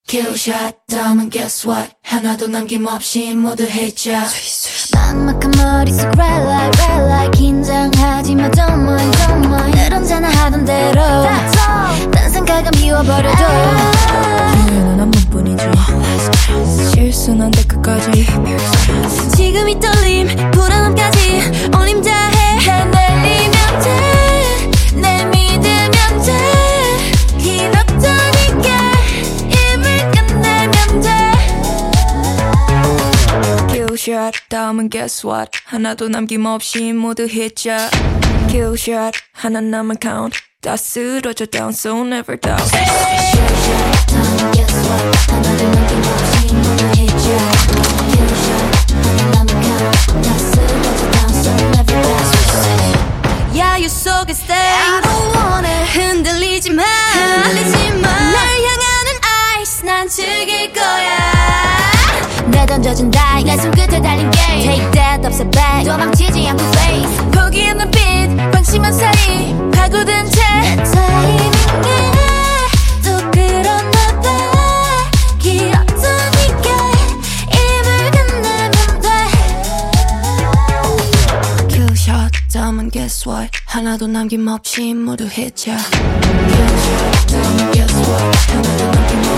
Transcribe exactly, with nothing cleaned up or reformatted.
Killshot 다음은 guess what 하나도 남김없이 모두 해줘 막막한 머릿속 red light red light 긴장하지 마 don't mind don't mind 늘 언제나 하던 대로 딴 생각은 미워버려도 기회는 한 번뿐이지 실수는 안 돼 끝까지 지금 이 떨림 불안함까지 올림 다해 해내리면 돼내 믿으면 돼 길었다니까 입을 끝내면 돼 Killshot 다음은 guess what 하나도 남김없이 모두 해줘 Killshot 하나 남은 count 다 쓰러져 down so never doubt Killshot 다음은 guess what 하나도 남김없이 모두 해줘 Killshot 하나 남은 count 다 쓰러져 down so never doubt 야유 속에 stay I don't want it 흔들리지 마 흔들리지 마 날 향하는 ice 난 즐길 거야 내 던져준 die 내 손끝에 달린 game Take that 없어 back 도망치지 않고 face 포기한 눈빛 방심한 사이 파고든 채 내 타이밍에 또 그렇나 봐 길었으니까 입을 끝내면 돼 Killshot 다음은 guess what 하나도 남김없이 모두 해줘 Killshot 다음은 guess what 하나도 남김없이